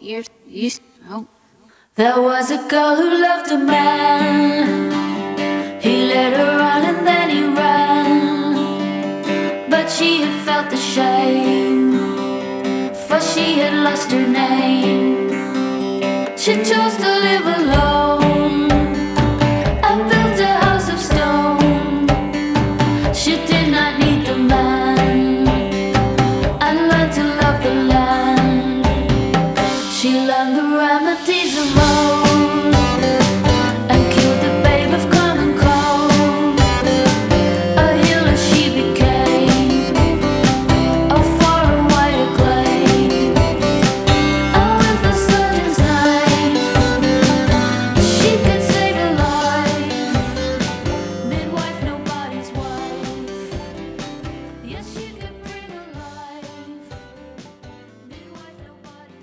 There was a girl who loved a man. He led her on and then he ran. But she had felt the shame, for she had lost her name. She chose to live alone and built a house of stone. She did not need the man and learned to love the land. She learned the remedy